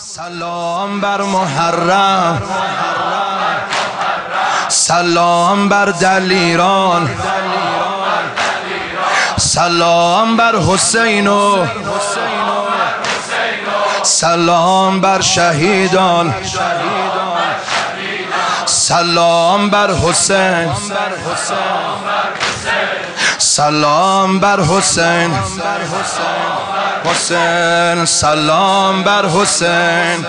سلام بر محرم، سلام بر دلیران، سلام بر حسین و سلام بر شهیدان، سلام بر حسین، سلام بر حسین، حسین سلام بر حسین،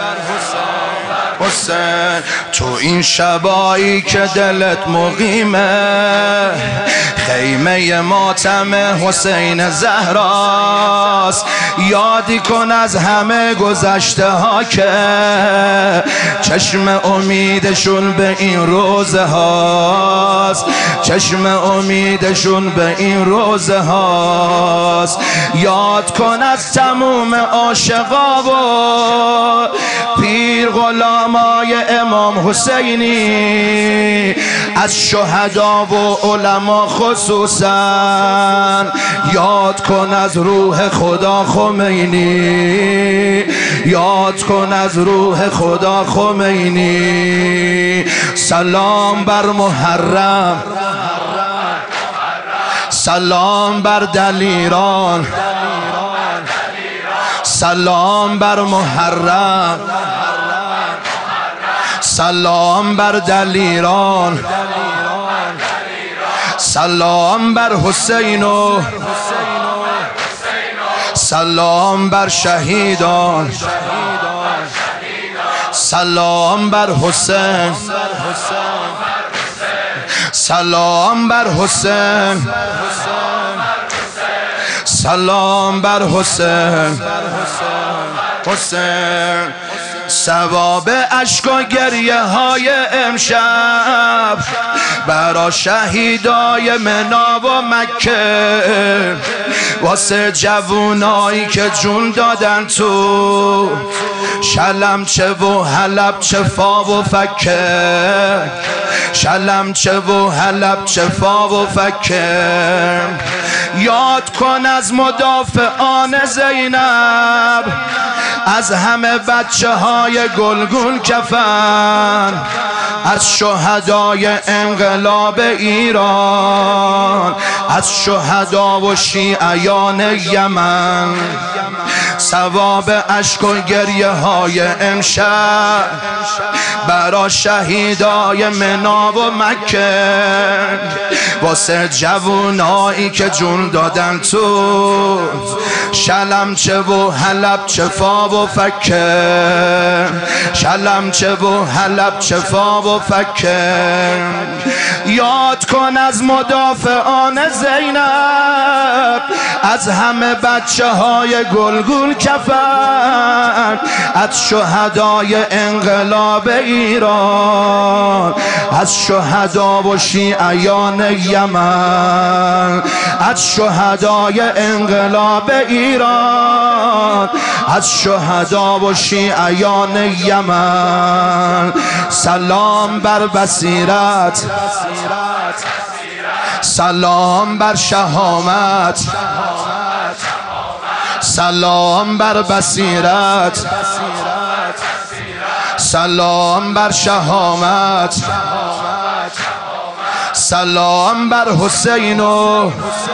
حسین تو این شبایی که دلت مقیمه، خیمه ماتم حسین زهراست. یادی کن از همه گذشته ها که چشم امیدشون به این روزه هاست، چشم امیدشون به این روزه هاست. یاد کن از تموم عاشقا و پیر غلامای امام حسینی، از شهدا و علما خصوصا. یاد کن از روح خدا خمینی، یاد کن از روح خدا خمینی. سلام بر محرم، سلام بر دلیران، سلام بر محرم، سلام بر دلیران، سلام بر حسین و سلام بر شهیدان، سلام بر حسین، سلام بر حسین، سلام بر حسین، حسین. ثواب اشک و گریه های امشب برا شهیدای منا و مکه، واسه جوونایی که جون دادن تو شلمچه و حلبچه فا و فکه، شلمچه و حلبچه فا و فکه. یاد کن از مدافعان زینب، از همه بچه های گلگون کفن، از شهدای انقلاب ایران، از شهدا و شیعیان یمن. ثواب اشک و گریه های امشب برا شهیدای منا و مکه، واسه جوونایی که جون دادن تو شلمچه و حلبچه فا و فکه، شلمچه و حلبچه فا و فکه. یاد کن از مدافعان زینب، از همه بچه های گلگون کفن، از شهدای انقلاب ایران، از شهدا و شیعیان یمن، از شهدای انقلاب ایران، از شهدا و شیعیان یمن. سلام بر بصیرت، سلام بر شهامت، سلام بر بصیرت، سلام بر شهامت، سلام بر حسین و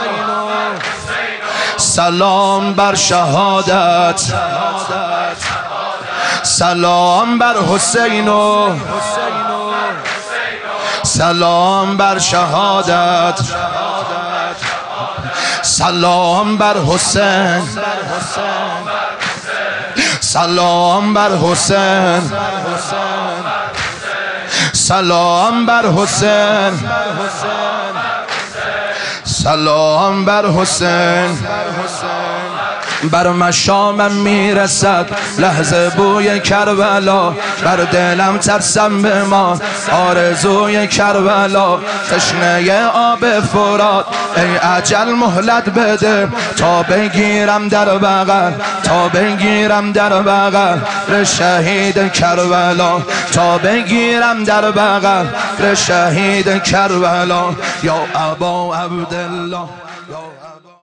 سلام بر شهادت، سلام بر حسین و سلام بر شهادت، سلام بر حسین، سلام بر حسین، سلام بر حسین، سلام بر حسین. بر مشامم میرسد لحظه بوی کربلا، بر دلم ترسم بمان آرزوی کربلا. تشنه آب فرات ای اجل مهلت بده، تا بگیرم در بغل، تا بگیرم در بغل شهید کربلا، تا بگیرم در بغل شهید کربلا. یا ابا عبدالله.